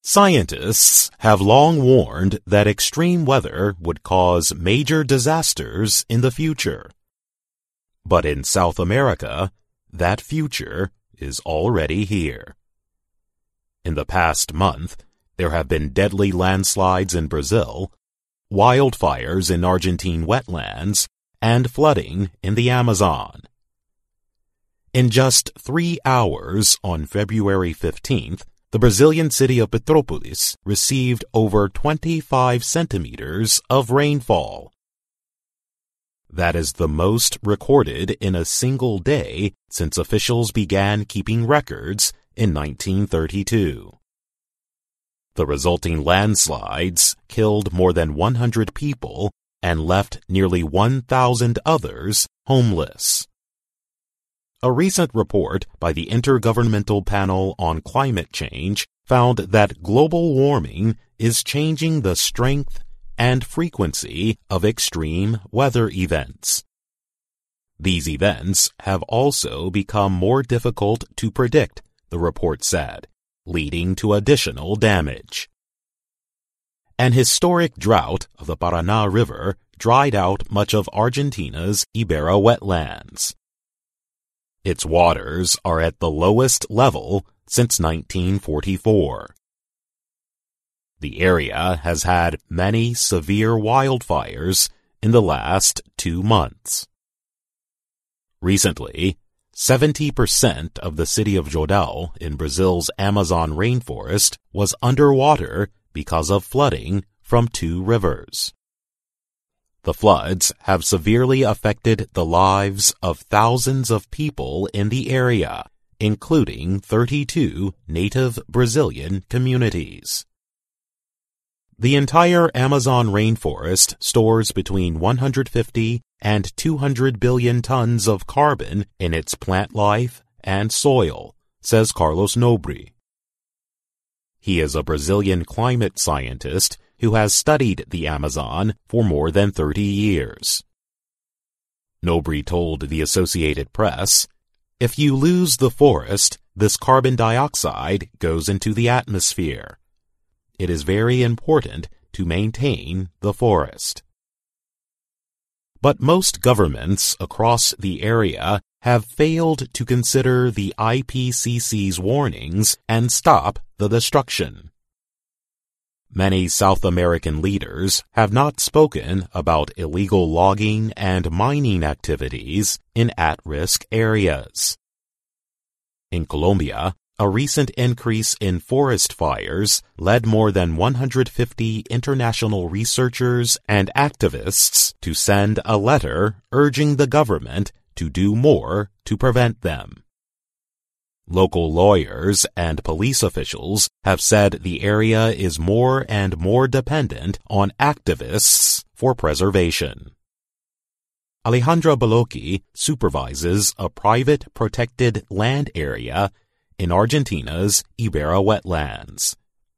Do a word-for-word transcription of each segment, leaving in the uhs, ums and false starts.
Scientists have long warned that extreme weather would cause major disasters in the future. But in South America, that future is already here. In the past month, there have been deadly landslides in Brazil, wildfires in Argentine wetlands, and flooding in the Amazon. In just three hours on February fifteenth, the Brazilian city of Petrópolis received over twenty-five centimeters of rainfall. That is the most recorded in a single day since officials began keeping records in nineteen thirty-two. The resulting landslides killed more than one hundred people and left nearly one thousand others homeless. A recent report by the Intergovernmental Panel on Climate Change found that global warming is changing the strength and frequency of extreme weather events. These events have also become more difficult to predict, the report said, leading to additional damage. An historic drought of the Paraná River dried out much of Argentina's Iberá wetlands. Its waters are at the lowest level since nineteen forty-four. The area has had many severe wildfires in the last two months. Recently, seventy percent of the city of Jordão in Brazil's Amazon rainforest was underwater because of flooding from two rivers. The floods have severely affected the lives of thousands of people in the area, including thirty-two native Brazilian communities. The entire Amazon rainforest stores between one hundred fifty and two hundred billion tons of carbon in its plant life and soil, says Carlos Nobre. He is a Brazilian climate scientist who has studied the Amazon for more than thirty years. Nobre told the Associated Press, "If you lose the forest, this carbon dioxide goes into the atmosphere. It is very important to maintain the forest." But most governments across the area have failed to consider the I P C C's warnings and stop the destruction. Many South American leaders have not spoken about illegal logging and mining activities in at-risk areas. In Colombia, a recent increase in forest fires led more than one hundred fifty international researchers and activists to send a letter urging the government to do more to prevent them. Local lawyers and police officials have said the area is more and more dependent on activists for preservation. Alejandra Baloki supervises a private protected land area in Argentina's Iberá wetlands.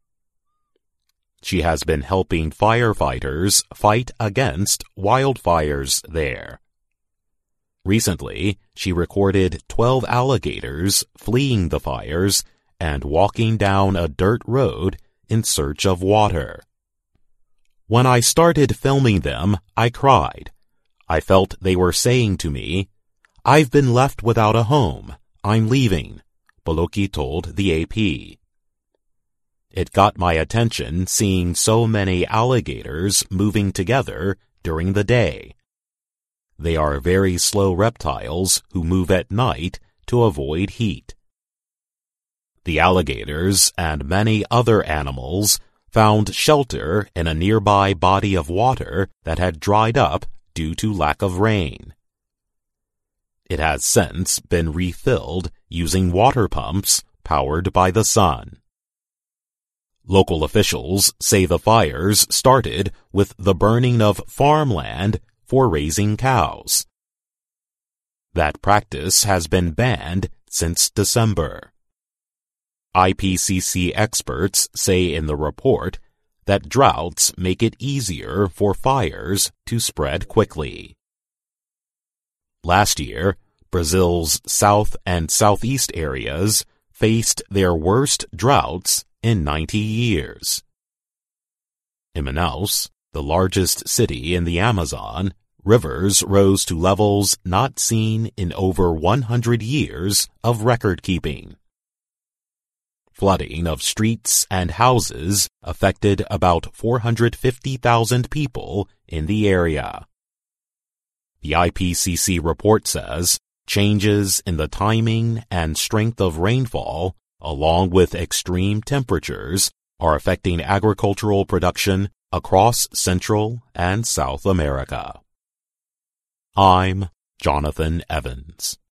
She has been helping firefighters fight against wildfires there. Recently, she recorded twelve alligators fleeing the fires and walking down a dirt road in search of water. "When I started filming them, I cried. I felt they were saying to me, 'I've been left without a home. I'm leaving,'" Baloki told the A P. "It got my attention seeing so many alligators moving together during the day. They are very slow reptiles who move at night to avoid heat." The alligators and many other animals found shelter in a nearby body of water that had dried up due to lack of rain. It has since been refilled using water pumps powered by the sun. Local officials say the fires started with the burning of farmland for raising cows. That practice has been banned since December. I P C C experts say in the report that droughts make it easier for fires to spread quickly. Last year, Brazil's south and southeast areas faced their worst droughts in ninety years. In Manaus, the largest city in the Amazon, rivers rose to levels not seen in over one hundred years of record-keeping. Flooding of streets and houses affected about four hundred fifty thousand people in the area. The I P C C report says changes in the timing and strength of rainfall, along with extreme temperatures, are affecting agricultural production across Central and South America. I'm Jonathan Evans.